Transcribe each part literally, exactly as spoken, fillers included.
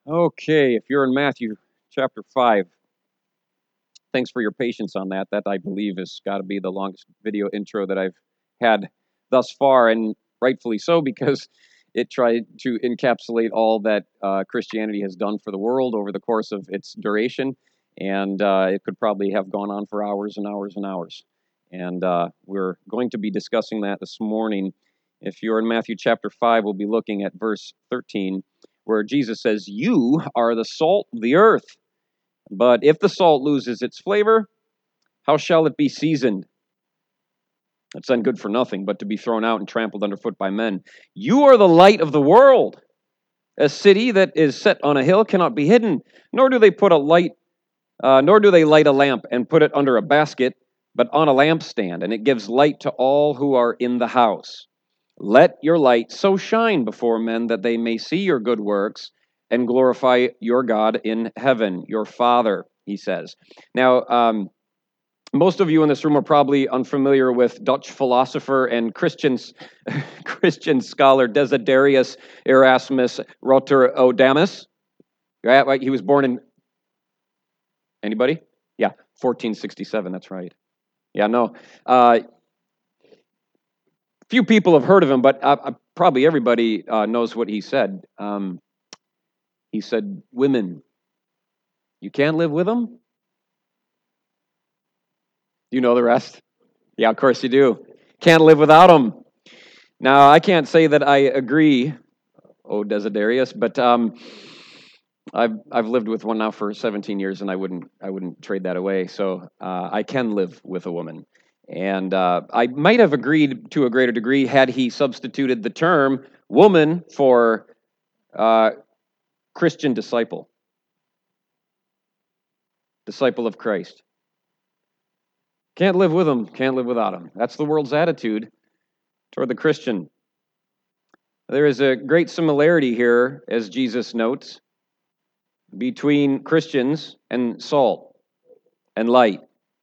Okay, if you're in Matthew chapter five, thanks for your patience on that. That, I believe, has got to be the longest video intro that I've had thus far, and rightfully so, because it tried to encapsulate all that uh, Christianity has done for the world over the course of its duration, and uh, it could probably have gone on for hours and hours and hours. And uh, we're going to be discussing that this morning. If you're in Matthew chapter five, we'll be looking at verse thirteen, where Jesus says, "You are the salt of the earth. But if the salt loses its flavor, how shall it be seasoned? It's then good for nothing, but to be thrown out and trampled underfoot by men. You are the light of the world. A city that is set on a hill cannot be hidden, nor do they put a light, uh, nor do they light a lamp and put it under a basket, but on a lampstand, and it gives light to all who are in the house. Let your light so shine before men that they may see your good works and glorify your God in heaven, your Father," he says. Now, um, most of you in this room are probably unfamiliar with Dutch philosopher and Christian, Christian scholar Desiderius Erasmus Rotterdamus. Right? He was born in, anybody? Yeah, fourteen sixty-seven, that's right. Yeah, no. Uh, few people have heard of him, but uh, uh, probably everybody uh, knows what he said. Um, he said, "Women, you can't live with them?" You know the rest? Yeah, of course you do. Can't live without them. Now, I can't say that I agree, oh Desiderius, but um, I've I've lived with one now for seventeen years, and I wouldn't I wouldn't trade that away. So uh, I can live with a woman, and uh, I might have agreed to a greater degree had he substituted the term woman for uh, Christian disciple, disciple of Christ. Can't live with them, can't live without them. That's the world's attitude toward the Christian. There is a great similarity here, as Jesus notes, between Christians and salt and light.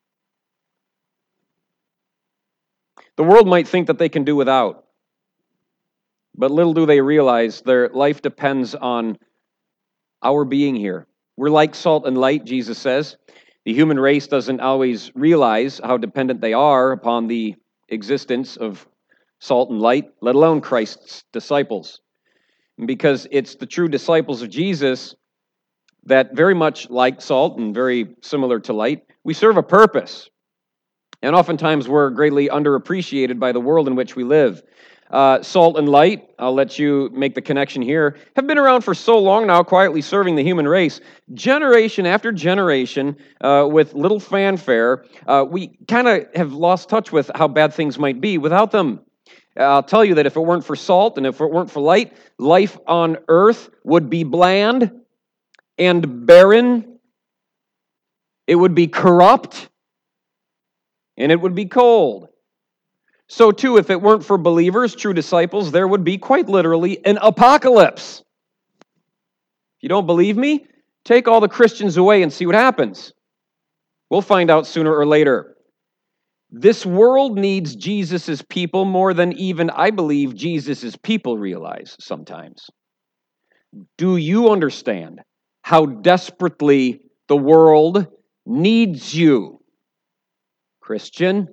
The world might think that they can do without, but little do they realize their life depends on our being here. We're like salt and light, Jesus says. The human race doesn't always realize how dependent they are upon the existence of salt and light, let alone Christ's disciples. Because it's the true disciples of Jesus that, very much like salt and very similar to light, we serve a purpose. And oftentimes we're greatly underappreciated by the world in which we live. Uh, salt and light, I'll let you make the connection here, have been around for so long now, quietly serving the human race. Generation after generation, uh, with little fanfare, uh, we kind of have lost touch with how bad things might be without them. I'll tell you that if it weren't for salt and if it weren't for light, life on earth would be bland and barren. It would be corrupt, and it would be cold. So too, if it weren't for believers, true disciples, there would be quite literally an apocalypse. If you don't believe me, take all the Christians away and see what happens. We'll find out sooner or later. This world needs Jesus' people more than even, I believe, Jesus' people realize sometimes. Do you understand how desperately the world needs you, Christian?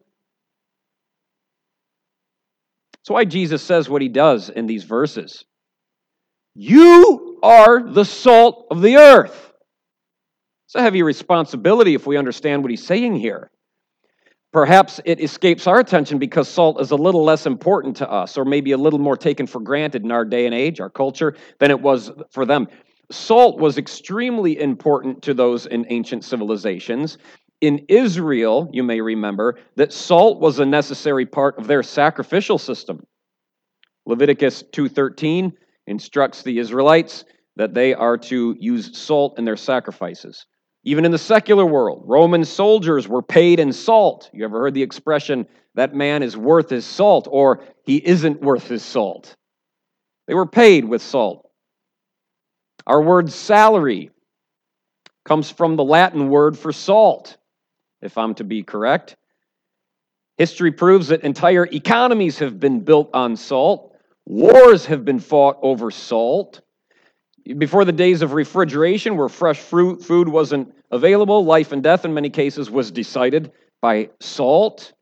That's why Jesus says what he does in these verses. You are the salt of the earth. It's a heavy responsibility if we understand what he's saying here. Perhaps it escapes our attention because salt is a little less important to us, or maybe a little more taken for granted in our day and age, our culture, than it was for them. Salt was extremely important to those in ancient civilizations. In Israel, you may remember, that salt was a necessary part of their sacrificial system. Leviticus two thirteen instructs the Israelites that they are to use salt in their sacrifices. Even in the secular world, Roman soldiers were paid in salt. You ever heard the expression, that man is worth his salt, or he isn't worth his salt? They were paid with salt. Our word salary comes from the Latin word for salt, if I'm to be correct. History proves that entire economies have been built on salt. Wars have been fought over salt. Before the days of refrigeration, where fresh fruit food wasn't available, life and death in many cases was decided by salt.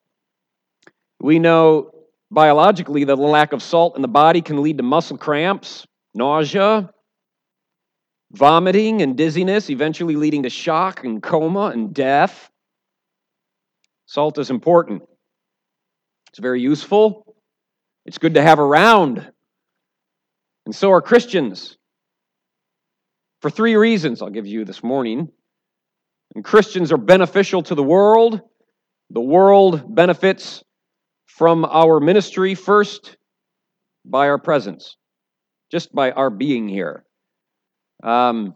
We know biologically that the lack of salt in the body can lead to muscle cramps, nausea, vomiting, and dizziness, eventually leading to shock and coma and death. Salt is important. It's very useful. It's good to have around. And so are Christians. For three reasons I'll give you this morning. And Christians are beneficial to the world. The world benefits from our ministry first by our presence, just by our being here. Um,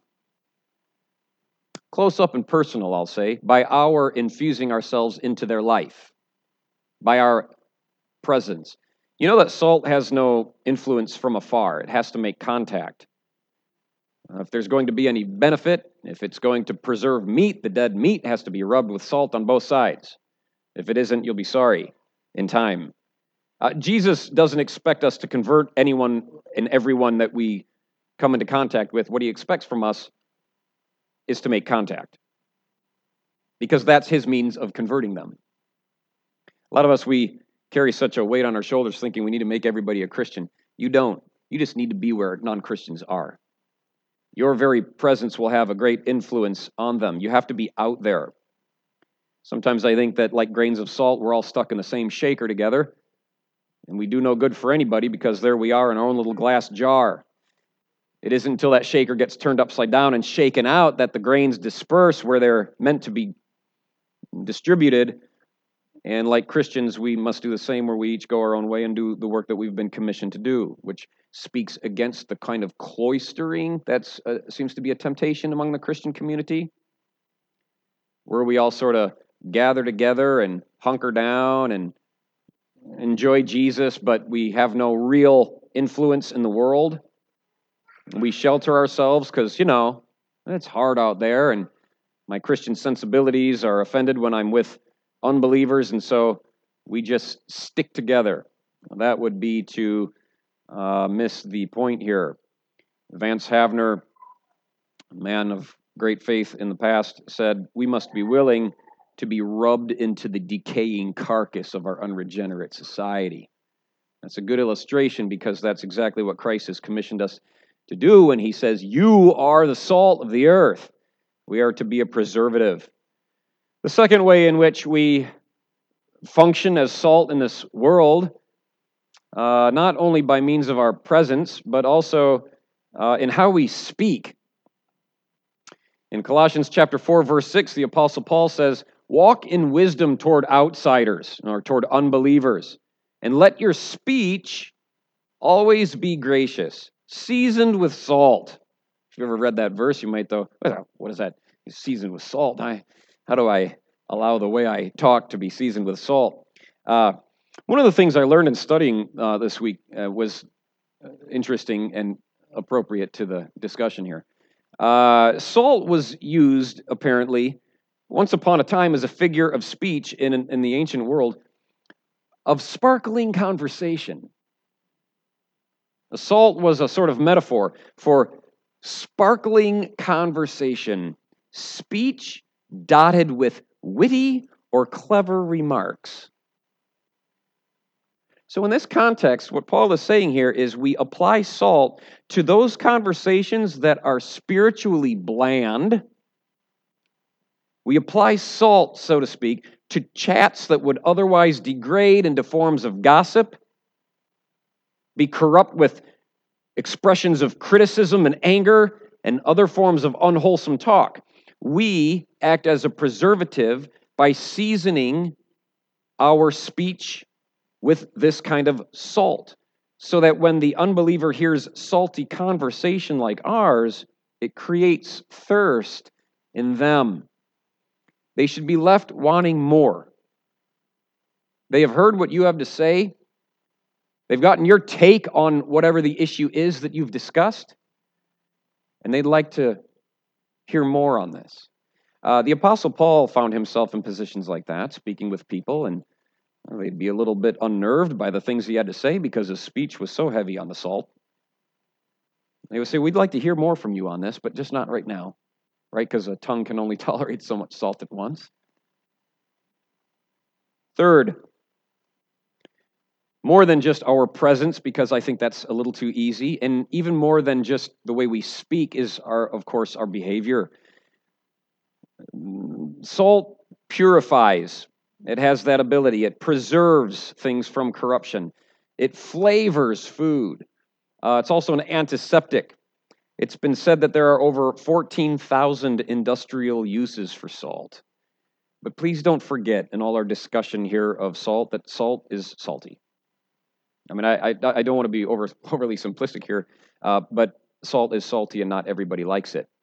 close up and personal, I'll say, by our infusing ourselves into their life, by our presence. You know that salt has no influence from afar. It has to make contact. Uh, if there's going to be any benefit, if it's going to preserve meat, the dead meat has to be rubbed with salt on both sides. If it isn't, you'll be sorry in time. Uh, Jesus doesn't expect us to convert anyone and everyone that we come into contact with. What he expects from us is to make contact, because that's his means of converting them. A lot of us, we carry such a weight on our shoulders thinking we need to make everybody a Christian. You don't. You just need to be where non-Christians are. Your very presence will have a great influence on them. You have to be out there. Sometimes I think that like grains of salt, we're all stuck in the same shaker together, and we do no good for anybody because there we are in our own little glass jar. It isn't until that shaker gets turned upside down and shaken out that the grains disperse where they're meant to be distributed. And like Christians, we must do the same, where we each go our own way and do the work that we've been commissioned to do, which speaks against the kind of cloistering that uh, seems to be a temptation among the Christian community, where we all sort of gather together and hunker down and enjoy Jesus, but we have no real influence in the world. We shelter ourselves because, you know, it's hard out there, and my Christian sensibilities are offended when I'm with unbelievers, and so we just stick together. That would be to uh, miss the point here. Vance Havner, a man of great faith in the past, said, "We must be willing to be rubbed into the decaying carcass of our unregenerate society." That's a good illustration, because that's exactly what Christ has commissioned us to do when he says, "You are the salt of the earth." We are to be a preservative. The second way in which we function as salt in this world, uh, not only by means of our presence, but also uh, in how we speak. In Colossians chapter four, verse six, the Apostle Paul says, "Walk in wisdom toward outsiders," or toward unbelievers, "and let your speech always be gracious, seasoned with salt." If you ever read that verse, you might though, what is that? Seasoned with salt. I, how do I allow the way I talk to be seasoned with salt? Uh, one of the things I learned in studying uh, this week uh, was interesting and appropriate to the discussion here. Uh, salt was used, apparently, once upon a time as a figure of speech in, in the ancient world of sparkling conversation. The salt was a sort of metaphor for sparkling conversation, speech dotted with witty or clever remarks. So in this context, what Paul is saying here is we apply salt to those conversations that are spiritually bland. We apply salt, so to speak, to chats that would otherwise degrade into forms of gossip, be corrupt with expressions of criticism and anger, and other forms of unwholesome talk. We act as a preservative by seasoning our speech with this kind of salt, so that when the unbeliever hears salty conversation like ours, it creates thirst in them. They should be left wanting more. They have heard what you have to say. They've gotten your take on whatever the issue is that you've discussed, and they'd like to hear more on this. Uh, the Apostle Paul found himself in positions like that, speaking with people, and well, they'd be a little bit unnerved by the things he had to say because his speech was so heavy on the salt. They would say, we'd like to hear more from you on this, but just not right now, right? Because a tongue can only tolerate so much salt at once. Third, more than just our presence, because I think that's a little too easy, and even more than just the way we speak is, our, of course, our behavior. Salt purifies. It has that ability. It preserves things from corruption. It flavors food. Uh, it's also an antiseptic. It's been said that there are over fourteen thousand industrial uses for salt. But please don't forget, in all our discussion here of salt, that salt is salty. I mean, I, I, I don't want to be over, overly simplistic here, uh, but salt is salty and not everybody likes it.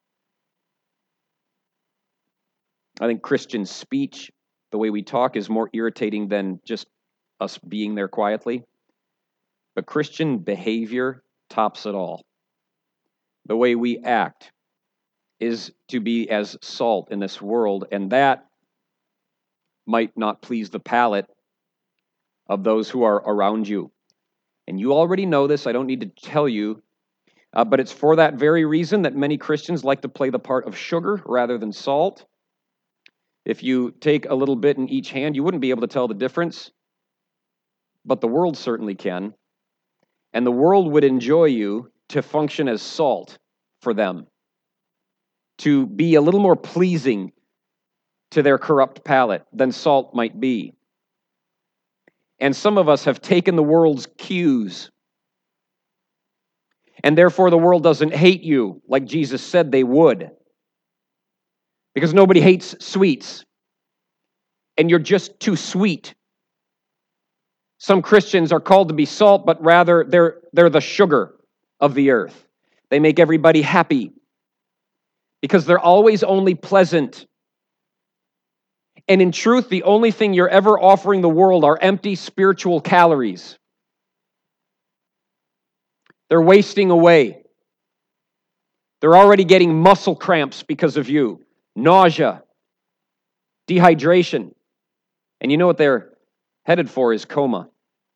I think Christian speech, the way we talk, is more irritating than just us being there quietly. But Christian behavior tops it all. The way we act is to be as salt in this world, and that might not please the palate of those who are around you. And you already know this, I don't need to tell you, uh, but it's for that very reason that many Christians like to play the part of sugar rather than salt. If you take a little bit in each hand, you wouldn't be able to tell the difference, but the world certainly can. And the world would enjoy you to function as salt for them, to be a little more pleasing to their corrupt palate than salt might be. And some of us have taken the world's cues, and therefore the world doesn't hate you like Jesus said they would, because nobody hates sweets, and you're just too sweet. Some Christians are called to be salt, but rather they're, they're the sugar of the earth. They make everybody happy because they're always only pleasant. And in truth, the only thing you're ever offering the world are empty spiritual calories. They're wasting away. They're already getting muscle cramps because of you, nausea, dehydration. And you know what they're headed for is coma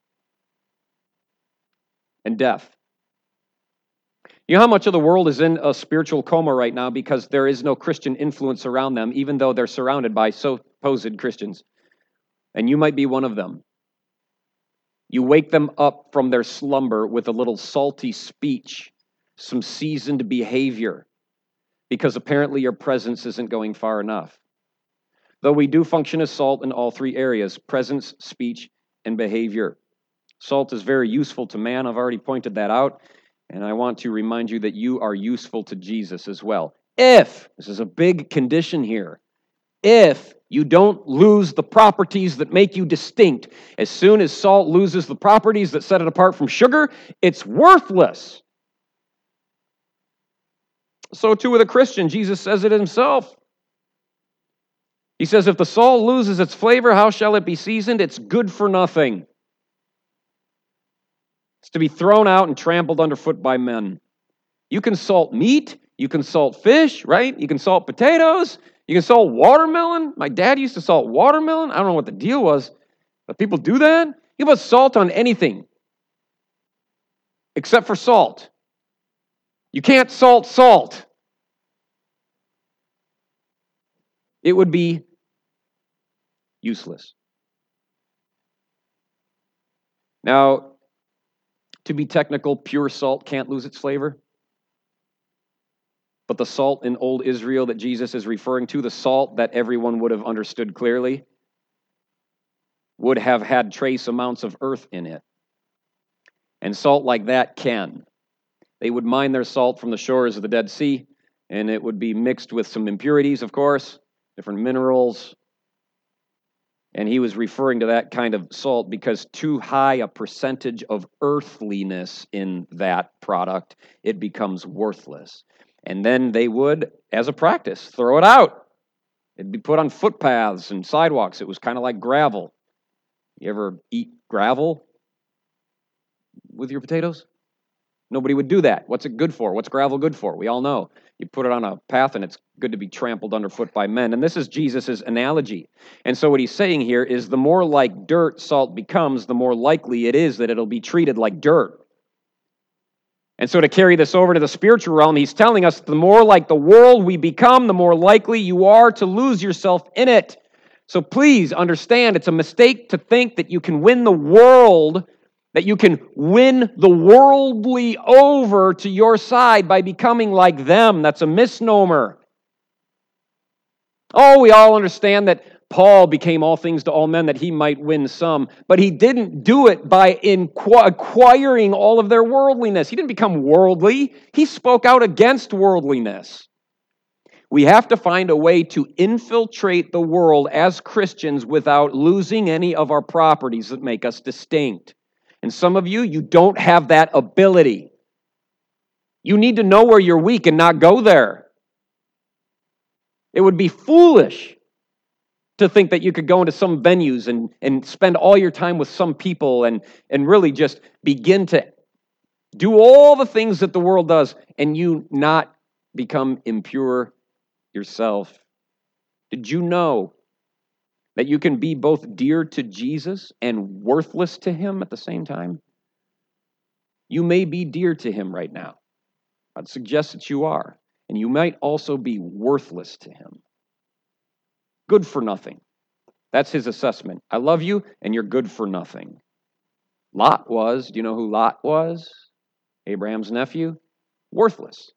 and death. You know how much of the world is in a spiritual coma right now because there is no Christian influence around them, even though they're surrounded by supposed Christians. And you might be one of them. You wake them up from their slumber with a little salty speech, some seasoned behavior, because apparently your presence isn't going far enough. Though we do function as salt in all three areas, presence, speech, and behavior. Salt is very useful to man. I've already pointed that out. And I want to remind you that you are useful to Jesus as well. If, this is a big condition here, if you don't lose the properties that make you distinct. As soon as salt loses the properties that set it apart from sugar, it's worthless. So too with a Christian. Jesus says it himself. He says, if the salt loses its flavor, how shall it be seasoned? It's good for nothing. It's to be thrown out and trampled underfoot by men. You can salt meat. You can salt fish, right? You can salt potatoes. You can salt watermelon. My dad used to salt watermelon. I don't know what the deal was, but people do that. You put salt on anything except for salt. You can't salt salt. It would be useless. Now, to be technical, pure salt can't lose its flavor. But the salt in old Israel that Jesus is referring to, the salt that everyone would have understood clearly, would have had trace amounts of earth in it. And salt like that can. They would mine their salt from the shores of the Dead Sea, and it would be mixed with some impurities, of course, different minerals. And he was referring to that kind of salt because too high a percentage of earthliness in that product, it becomes worthless. And then they would, as a practice, throw it out. It'd be put on footpaths and sidewalks. It was kind of like gravel. You ever eat gravel with your potatoes? Nobody would do that. What's it good for? What's gravel good for? We all know. You put it on a path and it's good to be trampled underfoot by men. And this is Jesus' analogy. And so what he's saying here is the more like dirt salt becomes, the more likely it is that it'll be treated like dirt. And so to carry this over to the spiritual realm, he's telling us the more like the world we become, the more likely you are to lose yourself in it. So please understand, it's a mistake to think that you can win the world, that you can win the worldly over to your side by becoming like them. That's a misnomer. Oh, we all understand that Paul became all things to all men that he might win some, but he didn't do it by inqu- acquiring all of their worldliness. He didn't become worldly. He spoke out against worldliness. We have to find a way to infiltrate the world as Christians without losing any of our properties that make us distinct. And some of you, you don't have that ability. You need to know where you're weak and not go there. It would be foolish to think that you could go into some venues and, and spend all your time with some people and, and really just begin to do all the things that the world does and you not become impure yourself. Did you know that you can be both dear to Jesus and worthless to him at the same time? You may be dear to him right now. I'd suggest that you are. And you might also be worthless to him. Good for nothing. That's his assessment. I love you, and you're good for nothing. Lot was, do you know who Lot was? Abraham's nephew? Worthless.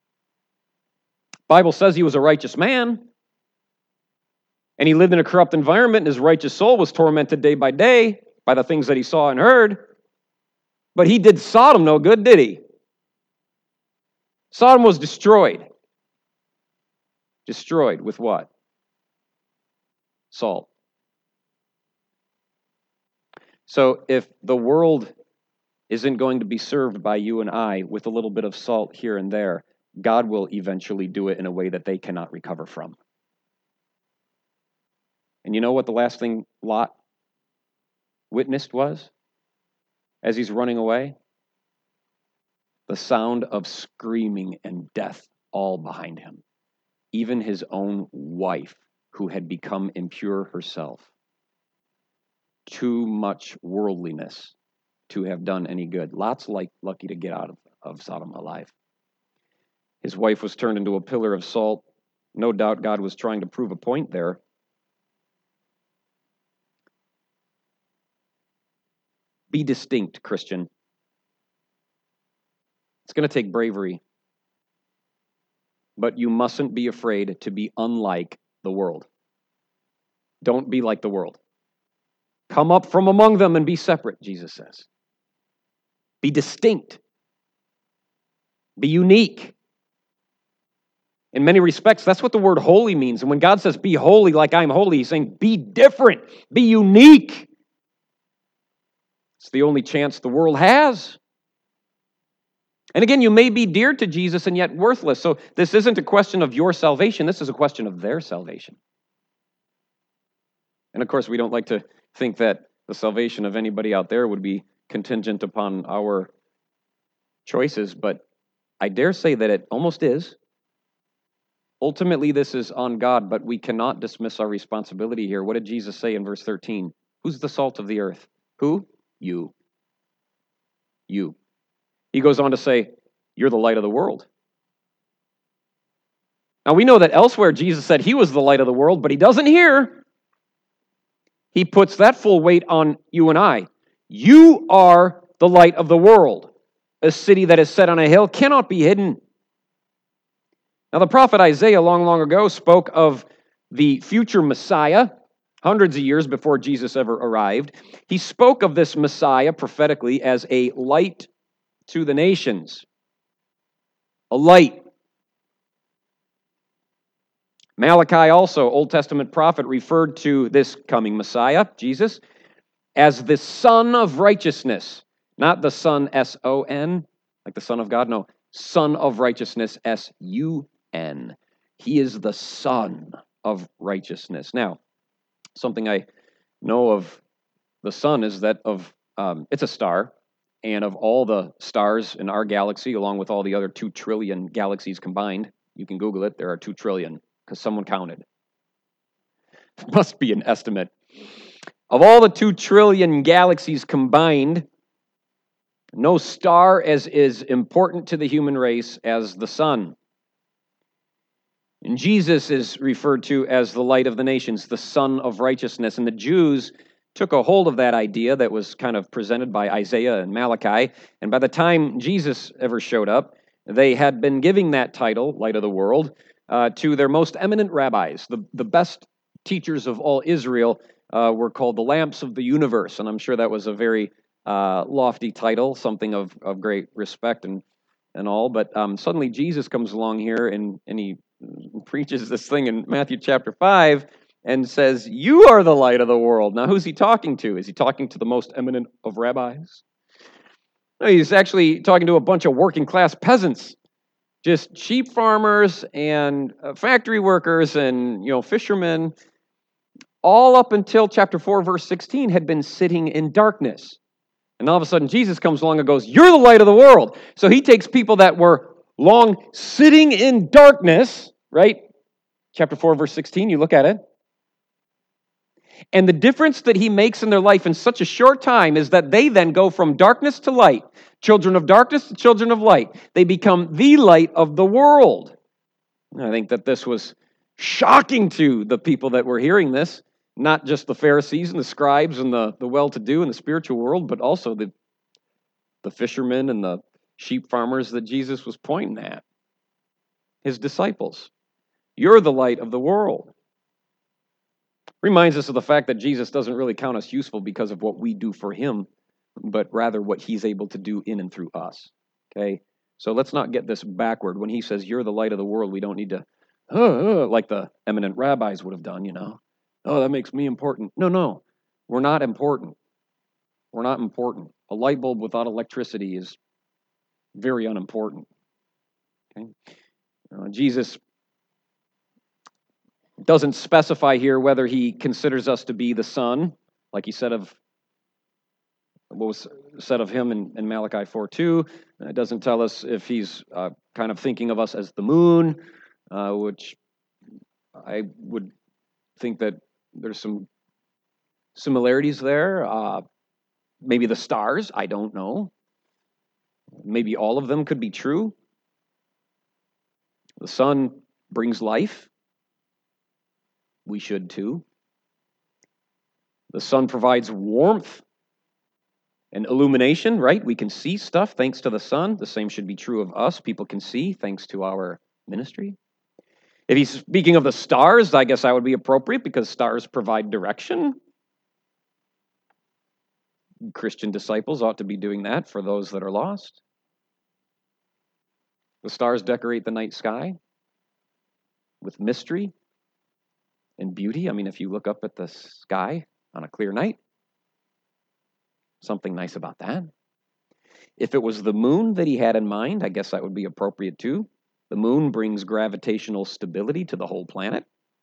Bible says he was a righteous man, and he lived in a corrupt environment, and his righteous soul was tormented day by day by the things that he saw and heard. But he did Sodom no good, did he? Sodom was destroyed. Destroyed with what? Salt. So if the world isn't going to be served by you and I with a little bit of salt here and there, God will eventually do it in a way that they cannot recover from. And you know what the last thing Lot witnessed was? As he's running away? The sound of screaming and death all behind him. Even his own wife, who had become impure herself. Too much worldliness to have done any good. Lot's like lucky to get out of, of Sodom alive. His wife was turned into a pillar of salt. No doubt God was trying to prove a point there. Be distinct, Christian. It's going to take bravery. But you mustn't be afraid to be unlike the world. Don't be like the world. Come up from among them and be separate, Jesus says. Be distinct. Be unique. In many respects, that's what the word holy means. And when God says, be holy like I'm holy, he's saying, be different. Be unique. It's the only chance the world has. And again, you may be dear to Jesus and yet worthless. So this isn't a question of your salvation. This is a question of their salvation. And of course, we don't like to think that the salvation of anybody out there would be contingent upon our choices, but I dare say that it almost is. Ultimately, this is on God, but we cannot dismiss our responsibility here. What did Jesus say in verse thirteen? Who's the salt of the earth? Who? You. You. He goes on to say, you're the light of the world. Now we know that elsewhere Jesus said he was the light of the world, but he doesn't here. He puts that full weight on you and I. You are the light of the world. A city that is set on a hill cannot be hidden. Now the prophet Isaiah long, long ago spoke of the future Messiah, hundreds of years before Jesus ever arrived. He spoke of this Messiah prophetically as a light to the nations. A light. Malachi also, Old Testament prophet, referred to this coming Messiah, Jesus, as the Son of Righteousness. Not the Son, S O N, like the Son of God. No, Son of Righteousness, S U N. He is the Son of Righteousness. Now, something I know of the sun is that of um, it's a star. And of all the stars in our galaxy, along with all the other two trillion galaxies combined, you can Google it, there are two trillion, because someone counted. It must be an estimate. Of all the two trillion galaxies combined, No star as is important to the human race as the sun. And Jesus is referred to as the light of the nations, the Son of righteousness. And the Jews took a hold of that idea that was kind of presented by Isaiah and Malachi. And by the time Jesus ever showed up, they had been giving that title, Light of the World, uh, to their most eminent rabbis. The, the best teachers of all Israel uh, were called the lamps of the universe. And I'm sure that was a very uh, lofty title, something of, of great respect and, and all. But um, suddenly Jesus comes along here and, and he preaches this thing in Matthew chapter five and says, you are the light of the world. Now, who's he talking to? Is he talking to the most eminent of rabbis? No, he's actually talking to a bunch of working class peasants, just sheep farmers and uh, factory workers and, you know, fishermen, all up until chapter four, verse sixteen, had been sitting in darkness. And all of a sudden, Jesus comes along and goes, you're the light of the world. So he takes people that were long sitting in darkness, right? Chapter four, verse sixteen, you look at it. And the difference that he makes in their life in such a short time is that they then go from darkness to light, children of darkness to children of light. They become the light of the world. And I think that this was shocking to the people that were hearing this, not just the Pharisees and the scribes and the, the well-to-do in the spiritual world, but also the, the fishermen and the sheep farmers that Jesus was pointing at, his disciples. You're the light of the world. Reminds us of the fact that Jesus doesn't really count us useful because of what we do for him, but rather what he's able to do in and through us. Okay? So let's not get this backward. When he says, you're the light of the world, we don't need to, uh, uh, like the eminent rabbis would have done, you know. Oh, that makes me important. No, no. We're not important. We're not important. A light bulb without electricity is very unimportant. Okay? Uh, Jesus doesn't specify here whether he considers us to be the sun, like he said of what was said of him in, in Malachi four two. It doesn't tell us if he's uh, kind of thinking of us as the moon, uh, which I would think that there's some similarities there. Uh, maybe the stars, I don't know. Maybe all of them could be true. The sun brings life. We should too. The sun provides warmth and illumination, right? We can see stuff thanks to the sun. The same should be true of us. People can see thanks to our ministry. If he's speaking of the stars, I guess that would be appropriate because stars provide direction. Christian disciples ought to be doing that for those that are lost. The stars decorate the night sky with mystery and beauty. I mean, if you look up at the sky on a clear night, something nice about that. If it was the moon that he had in mind, I guess that would be appropriate too. The moon brings gravitational stability to the whole planet.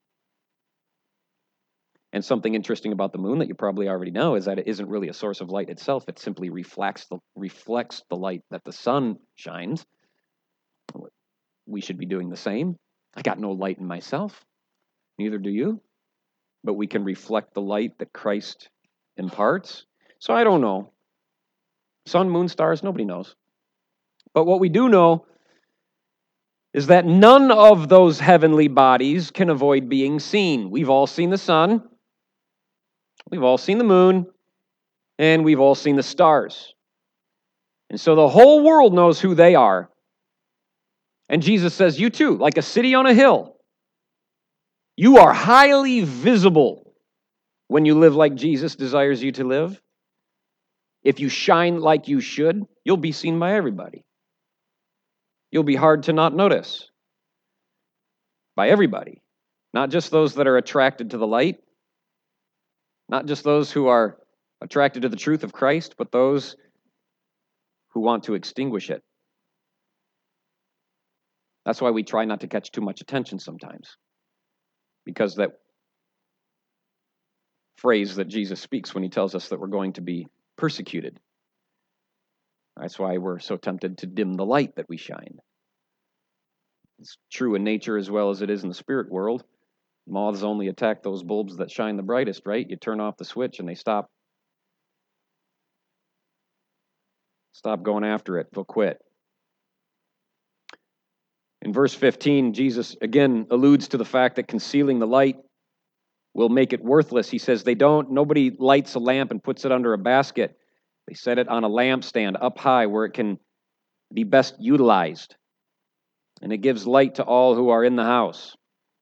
And something interesting about the moon that you probably already know is that it isn't really a source of light itself. It simply reflects the, reflects the light that the sun shines. We should be doing the same. I got no light in myself. Neither do you. But we can reflect the light that Christ imparts. So I don't know. Sun, moon, stars, nobody knows. But what we do know is that none of those heavenly bodies can avoid being seen. We've all seen the sun. We've all seen the moon. And we've all seen the stars. And so the whole world knows who they are. And Jesus says, you too, like a city on a hill. You are highly visible when you live like Jesus desires you to live. If you shine like you should, you'll be seen by everybody. You'll be hard to not notice by everybody. Not just those that are attracted to the light, not just those who are attracted to the truth of Christ, but those who want to extinguish it. That's why we try not to catch too much attention sometimes. Because that phrase that Jesus speaks when he tells us that we're going to be persecuted. That's why we're so tempted to dim the light that we shine. It's true in nature as well as it is in the spirit world. Moths only attack those bulbs that shine the brightest, right? You turn off the switch and they stop. Stop going after it. They'll quit. In verse fifteen, Jesus again alludes to the fact that concealing the light will make it worthless. He says they don't, nobody lights a lamp and puts it under a basket. They set it on a lampstand up high where it can be best utilized. And it gives light to all who are in the house.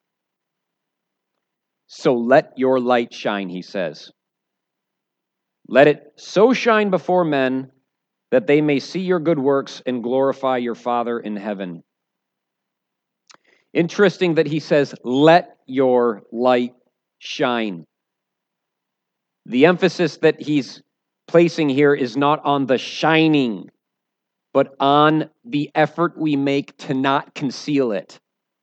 So let your light shine, he says. Let it so shine before men that they may see your good works and glorify your Father in heaven. Interesting that he says, let your light shine. The emphasis that he's placing here is not on the shining, but on the effort we make to not conceal it.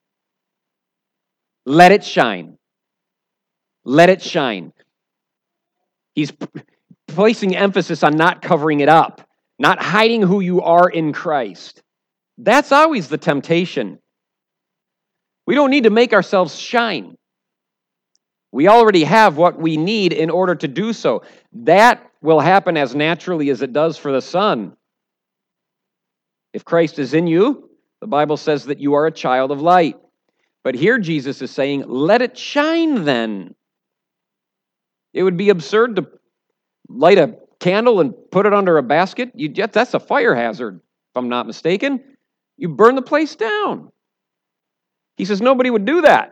Let it shine. Let it shine. He's p- placing emphasis on not covering it up, not hiding who you are in Christ. That's always the temptation. We don't need to make ourselves shine. We already have what we need in order to do so. That will happen as naturally as it does for the sun. If Christ is in you, the Bible says that you are a child of light. But here Jesus is saying, let it shine then. It would be absurd to light a candle and put it under a basket. You, that's a fire hazard, if I'm not mistaken. You burn the place down. He says nobody would do that.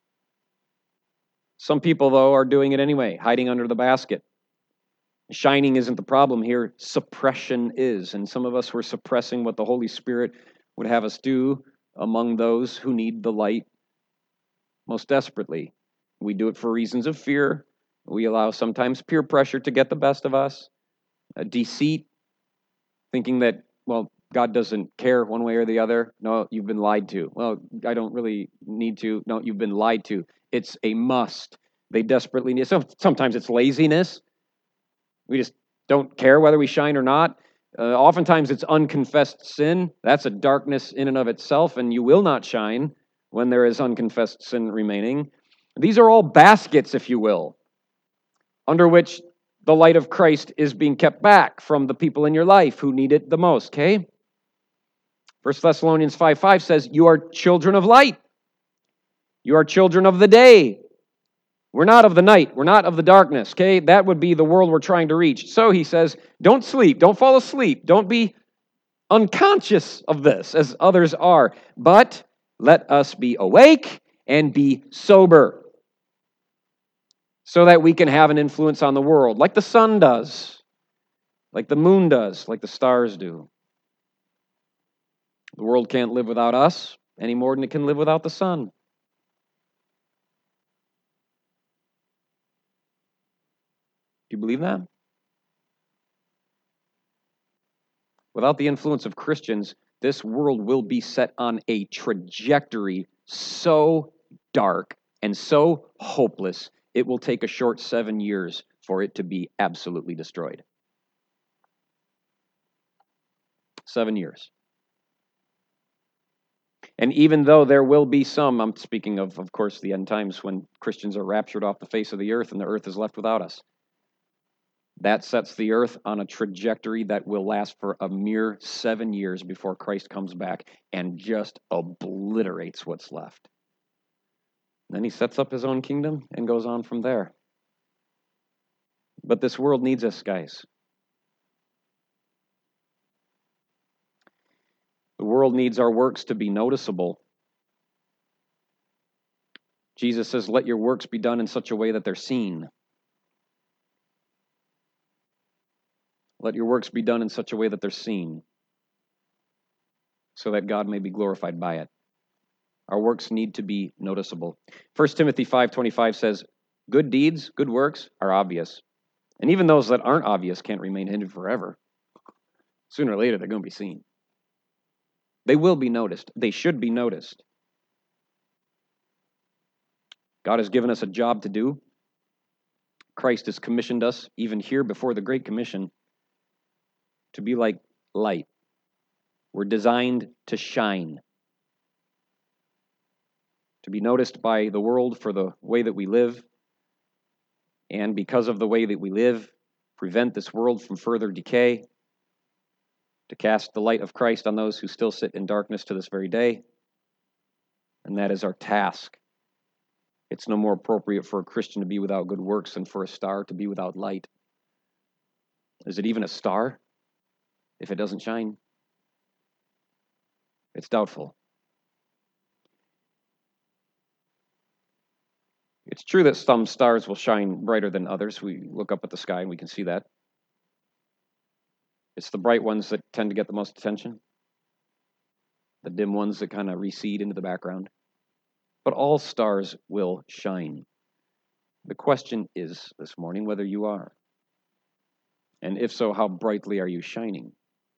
Some people, though, are doing it anyway, hiding under the basket. Shining isn't the problem here. Suppression is. And some of us were suppressing what the Holy Spirit would have us do among those who need the light most desperately. We do it for reasons of fear. We allow sometimes peer pressure to get the best of us. A deceit, thinking that, well, God doesn't care one way or the other. No, you've been lied to. Well, I don't really need to. No, you've been lied to. It's a must. They desperately need. So sometimes it's laziness. We just don't care whether we shine or not. Uh, oftentimes it's unconfessed sin. That's a darkness in and of itself, and you will not shine when there is unconfessed sin remaining. These are all baskets, if you will, under which the light of Christ is being kept back from the people in your life who need it the most, okay? First Thessalonians five five says, you are children of light. You are children of the day. We're not of the night. We're not of the darkness, okay? That would be the world we're trying to reach. So he says, don't sleep. Don't fall asleep. Don't be unconscious of this as others are. But let us be awake and be sober so that we can have an influence on the world like the sun does, like the moon does, like the stars do. The world can't live without us any more than it can live without the sun. Do you believe that? Without the influence of Christians, this world will be set on a trajectory so dark and so hopeless, it will take a short seven years for it to be absolutely destroyed. Seven years. And even though there will be some, I'm speaking of, of course, the end times when Christians are raptured off the face of the earth and the earth is left without us. That sets the earth on a trajectory that will last for a mere seven years before Christ comes back and just obliterates what's left. Then he sets up his own kingdom and goes on from there. But this world needs us, guys. The world needs our works to be noticeable. Jesus says, let your works be done in such a way that they're seen. Let your works be done in such a way that they're seen, so that God may be glorified by it. Our works need to be noticeable. First Timothy five twenty-five says, good deeds, good works are obvious. And even those that aren't obvious can't remain hidden forever. Sooner or later, they're going to be seen. They will be noticed. They should be noticed. God has given us a job to do. Christ has commissioned us, even here before the Great Commission, to be like light. We're designed to shine, to be noticed by the world for the way that we live, and because of the way that we live, prevent this world from further decay. to cast the light of Christ on those who still sit in darkness to this very day. And that is our task. It's no more appropriate for a Christian to be without good works than for a star to be without light. Is it even a star if it doesn't shine? It's doubtful. It's true that some stars will shine brighter than others. We look up at the sky and we can see that. It's the bright ones that tend to get the most attention, the dim ones that kind of recede into the background. But all stars will shine. The question is this morning whether you are. And if so, how brightly are you shining?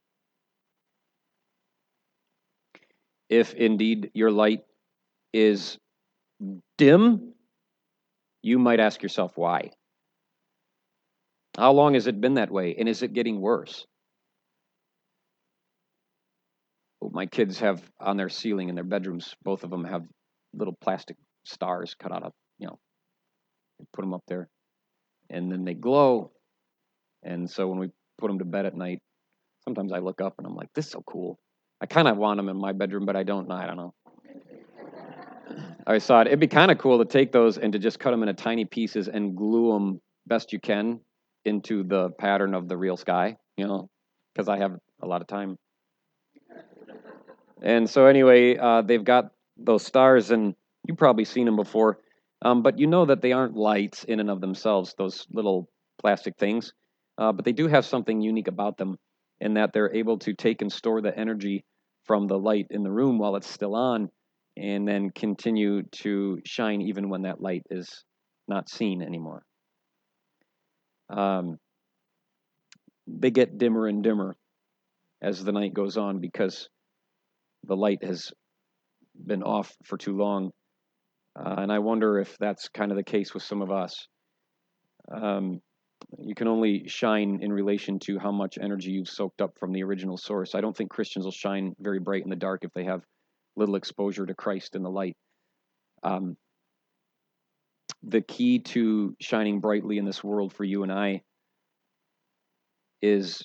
If indeed your light is dim, you might ask yourself why. How long has it been that way? And is it getting worse? Well, my kids have on their ceiling in their bedrooms, both of them have little plastic stars cut out of, you know, they put them up there. And then they glow. And so when we put them to bed at night, sometimes I look up and I'm like, this is so cool. I kind of want them in my bedroom, but I don't. I don't know. I thought it'd be kind of cool to take those and to just cut them into tiny pieces and glue them best you can into the pattern of the real sky, you know, because I have a lot of time. And so anyway, uh, they've got those stars, and you've probably seen them before, um, but you know that they aren't lights in and of themselves, those little plastic things, uh, but they do have something unique about them in that they're able to take and store the energy from the light in the room while it's still on, and then continue to shine even when that light is not seen anymore. Um, they get dimmer and dimmer as the night goes on because the light has been off for too long. Uh, and I wonder if that's kind of the case with some of us. Um, you can only shine in relation to how much energy you've soaked up from the original source. I don't think Christians will shine very bright in the dark if they have little exposure to Christ in the light. Um, the key to shining brightly in this world for you and I is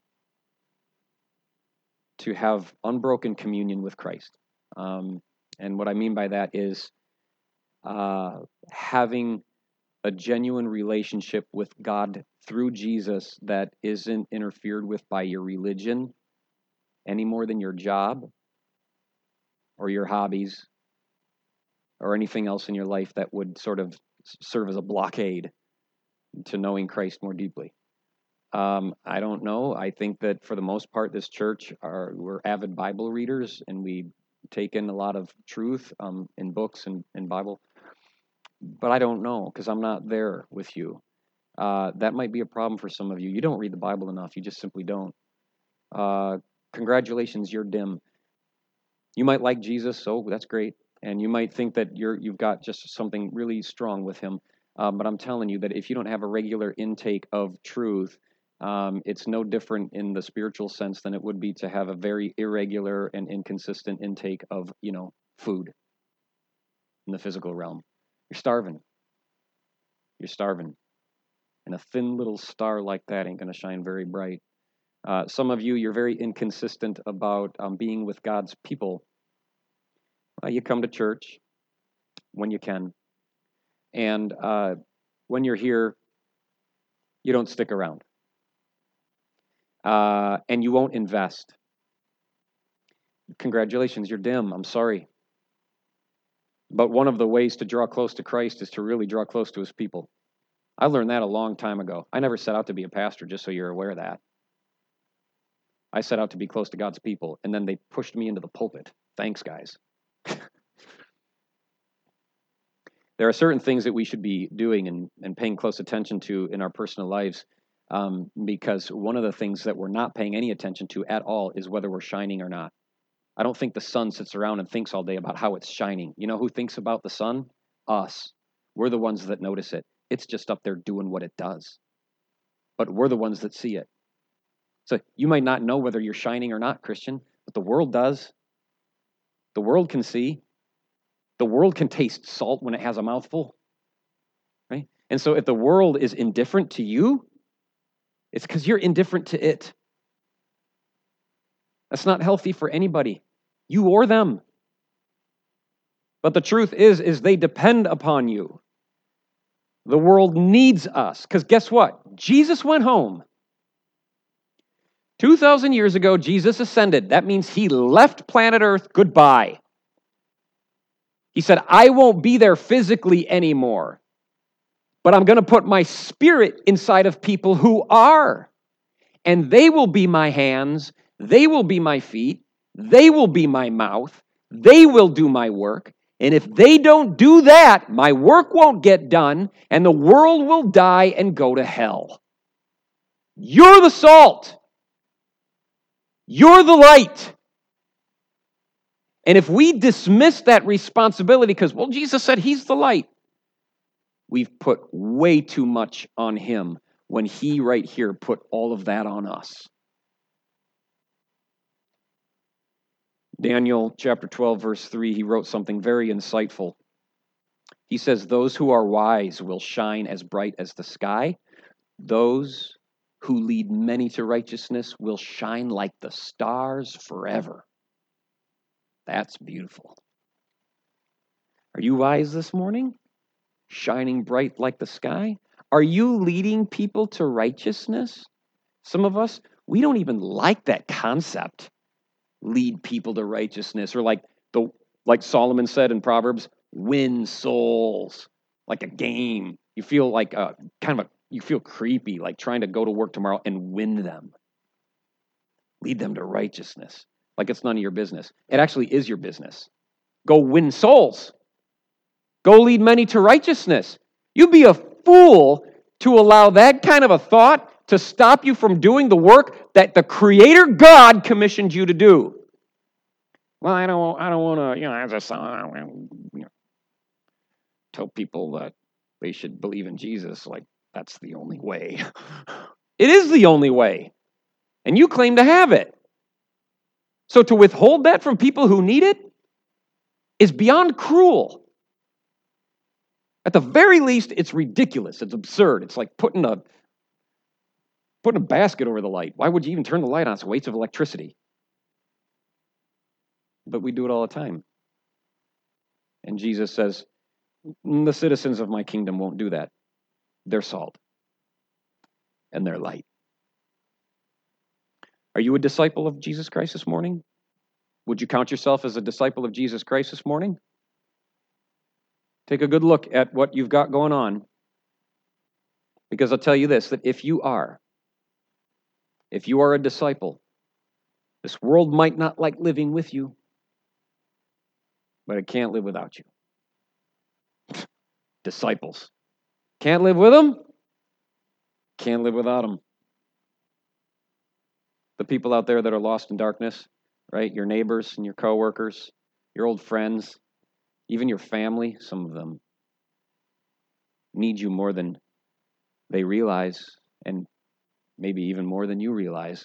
to have unbroken communion with Christ. Um, and what I mean by that is uh, having a genuine relationship with God through Jesus that isn't interfered with by your religion any more than your job or your hobbies or anything else in your life that would sort of serve as a blockade to knowing Christ more deeply. Um, I don't know. I think that for the most part, this church are we're avid Bible readers, and we take in a lot of truth um, in books and in Bible. But I don't know because I'm not there with you. Uh, that might be a problem for some of you. You don't read the Bible enough. You just simply don't. Uh, congratulations, you're dim. You might like Jesus, so that's great. And you might think that you're, you've got just something really strong with him. Um, but I'm telling you that if you don't have a regular intake of truth, um, it's no different in the spiritual sense than it would be to have a very irregular and inconsistent intake of, you know, food in the physical realm. You're starving. You're starving. And a thin little star like that ain't going to shine very bright. Uh, some of you, you're very inconsistent about um, being with God's people. Uh, you come to church when you can. And uh, when you're here, you don't stick around. Uh, and you won't invest. Congratulations, you're dim. I'm sorry. But one of the ways to draw close to Christ is to really draw close to his people. I learned that a long time ago. I never set out to be a pastor, just so you're aware of that. I set out to be close to God's people, and then they pushed me into the pulpit. Thanks, guys. There are certain things that we should be doing and, and paying close attention to in our personal lives, um, because one of the things that we're not paying any attention to at all is whether we're shining or not. I don't think the sun sits around and thinks all day about how it's shining. You know who thinks about the sun? Us. We're the ones that notice it. It's just up there doing what it does. But we're the ones that see it. So you might not know whether you're shining or not, Christian, but the world does. The world can see. The world can taste salt when it has a mouthful. Right? And so if the world is indifferent to you, it's because you're indifferent to it. That's not healthy for anybody, you or them. But the truth is, is they depend upon you. The world needs us. Because guess what? Jesus went home. two thousand years ago, Jesus ascended. That means he left planet Earth. Goodbye. He said, I won't be there physically anymore, but I'm going to put my spirit inside of people who are. And they will be my hands. They will be my feet. They will be my mouth. They will do my work. And if they don't do that, my work won't get done, and the world will die and go to hell. You're the salt. You're the light. And if we dismiss that responsibility because, well, Jesus said he's the light, we've put way too much on him when he right here put all of that on us. Daniel chapter twelve, verse three, he wrote something very insightful. He says, those who are wise will shine as bright as the sky. Those who lead many to righteousness will shine like the stars forever. That's beautiful. Are you wise this morning? Shining bright like the sky? Are you leading people to righteousness? Some of us, we don't even like that concept. Lead people to righteousness, or like the like Solomon said in Proverbs, win souls, like a game. You feel like a kind of a you feel creepy, like trying to go to work tomorrow and win them. Lead them to righteousness, like it's none of your business. It actually is your business. Go win souls. Go lead many to righteousness. You'd be a fool to allow that kind of a thought to stop you from doing the work that the Creator God commissioned you to do. Well, I don't, I don't want to, you know, as a son, you know, tell people that they should believe in Jesus. Like that's the only way. It is the only way, and you claim to have it. So to withhold that from people who need it is beyond cruel. At the very least, it's ridiculous. It's absurd. It's like putting a putting a basket over the light. Why would you even turn the light on? It's a waste of electricity. But we do it all the time. And Jesus says, the citizens of my kingdom won't do that. They're salt. And they're light. Are you a disciple of Jesus Christ this morning? Would you count yourself as a disciple of Jesus Christ this morning? Take a good look at what you've got going on. Because I'll tell you this, that if you are, if you are a disciple, this world might not like living with you, but it can't live without you. Disciples. Can't live with them? Can't live without them. The people out there that are lost in darkness, right? Your neighbors and your coworkers, your old friends, even your family, some of them need you more than they realize, and maybe even more than you realize.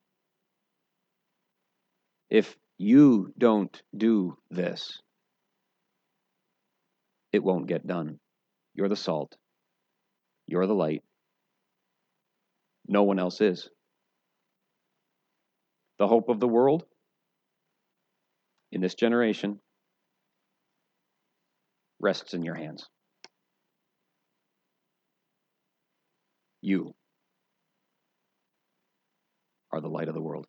If you don't do this, it won't get done. You're the salt. You're the light. No one else is. The hope of the world in this generation rests in your hands. You are the light of the world.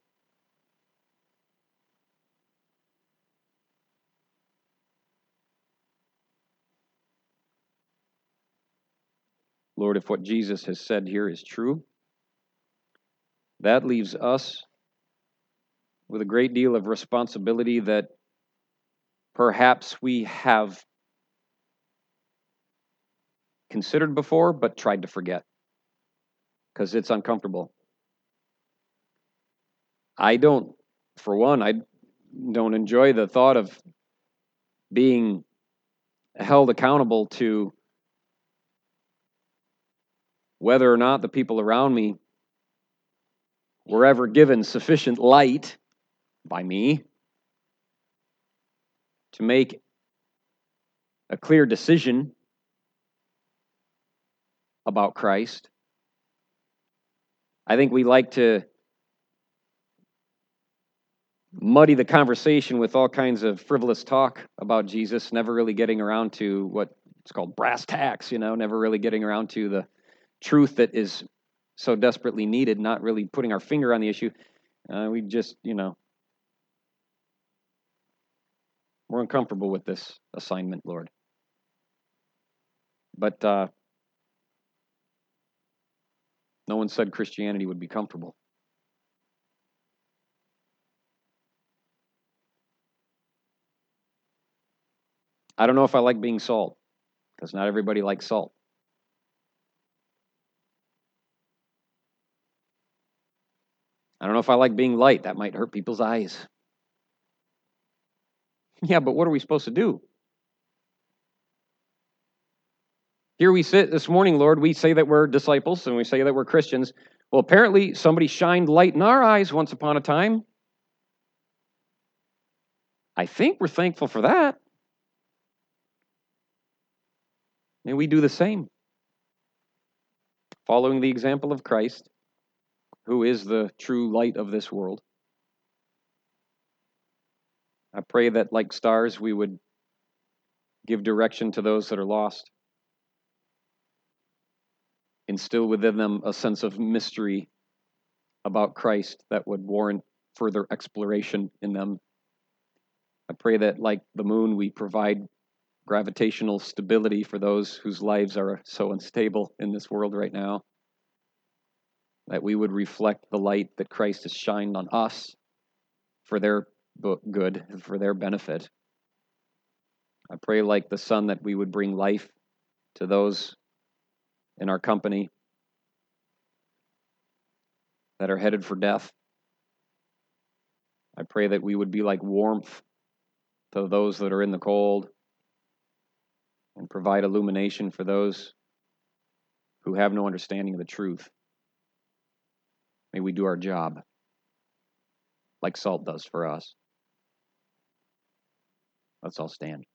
Lord, if what Jesus has said here is true, that leaves us with a great deal of responsibility that perhaps we have considered before, but tried to forget, because it's uncomfortable. I don't, for one, I don't enjoy the thought of being held accountable to whether or not the people around me were ever given sufficient light by me to make a clear decision about Christ. I think we like to muddy the conversation with all kinds of frivolous talk about Jesus, never really getting around to what it's called brass tacks, you know, never really getting around to the truth that is so desperately needed, not really putting our finger on the issue. Uh, we just, you know, we're uncomfortable with this assignment, Lord. But uh, no one said Christianity would be comfortable. I don't know if I like being salt, because not everybody likes salt. I don't know if I like being light. That might hurt people's eyes. Yeah, but what are we supposed to do? Here we sit this morning, Lord. We say that we're disciples and we say that we're Christians. Well, apparently somebody shined light in our eyes once upon a time. I think we're thankful for that. May we do the same. Following the example of Christ, who is the true light of this world. I pray that, like stars, we would give direction to those that are lost. Instill within them a sense of mystery about Christ that would warrant further exploration in them. I pray that, like the moon, we provide gravitational stability for those whose lives are so unstable in this world right now. That we would reflect the light that Christ has shined on us for their good, for their benefit. I pray, like the sun, that we would bring life to those in our company that are headed for death. I pray that we would be like warmth to those that are in the cold and provide illumination for those who have no understanding of the truth. May we do our job like salt does for us. Let's all stand.